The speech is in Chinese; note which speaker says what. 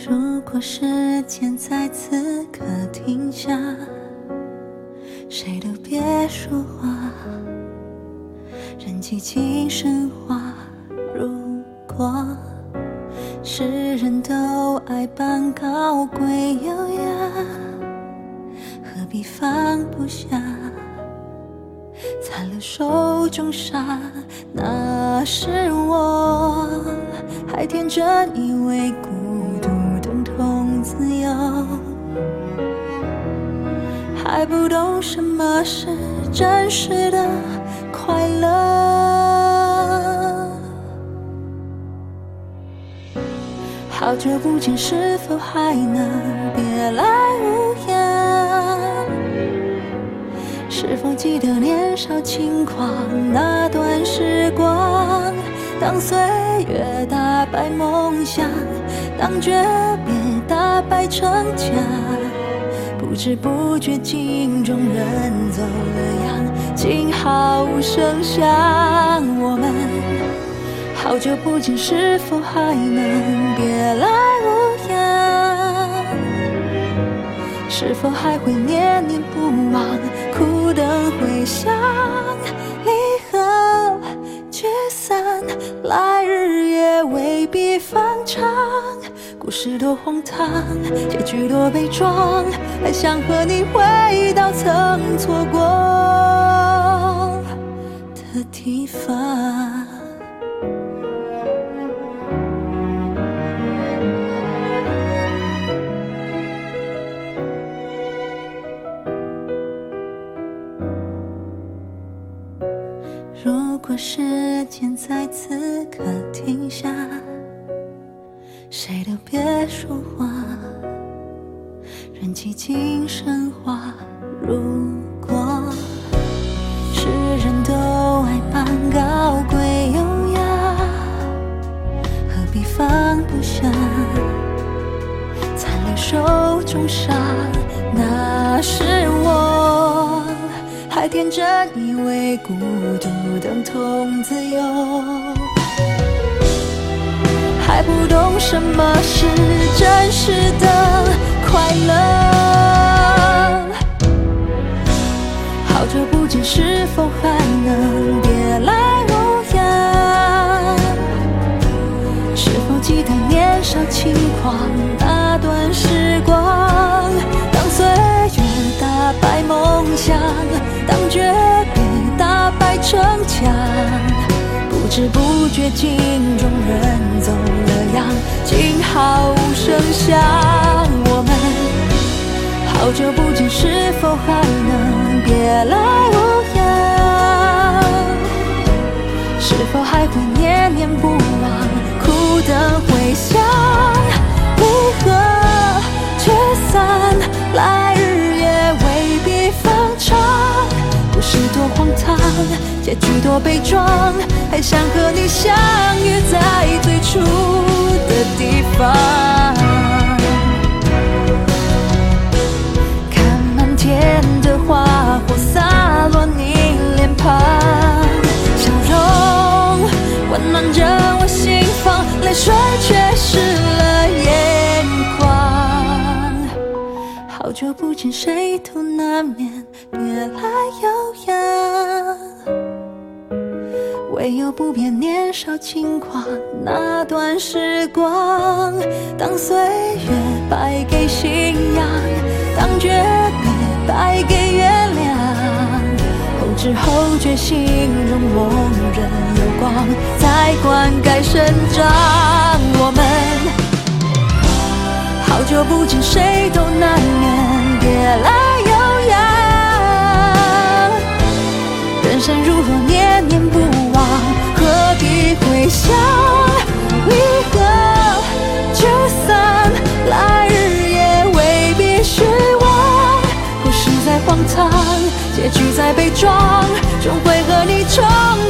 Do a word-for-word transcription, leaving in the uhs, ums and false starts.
Speaker 1: 如果时间在此刻停下，谁都别说话，任寂静升华。如果世人都爱扮高贵优雅，何必放不下，残了手中沙。那时我还天真以为孤独等同自由，还不懂什么是真实的快乐。好久不见，是否还能别来无恙？是否记得年少轻狂那段时光？当岁月打败梦想，当诀别打败逞强，不知不觉镜中人走了样，静好无声响。我们好久不见，是否还能别来无恙？是否还会念念不忘，苦等回响？离合聚散，来日也未必方长。故事多荒唐，结局多悲壮，还想和你回到曾错过的地方。如果时间在此刻停下，谁都别说话，任寂静升华。如果世人都爱扮高贵优雅，何必放不下，残留手中沙。那时我还天真以为孤独等同自由，还不懂什么是真实的快乐。好久不见，是否还能别来无恙？是否记得年少轻狂那段时光？当岁月打败梦想，当诀别打败逞强，不知不觉镜中人走了样，静好无声响。我们好久不见，是否还能别来无恙？是否还会念念不忘，苦等回响？离合聚散，来日也未必方长。故事多荒唐，结局多悲壮，还想和你相遇在最初的地方。看满天的花火洒落你脸庞，笑容温暖着我心房，泪水却湿了眼眶。好久不见，谁都难免别来有恙，唯有不变年少轻狂那段时光。当岁月败给信仰，当诀别败给原谅，后知后觉心中梦人有光，在灌溉生长。我们好久不见，谁都难免别来有恙。人生如何念念不忘，何必回想？离合聚散，来日也未必虚妄。故事再荒唐，结局再悲壮，终会和你重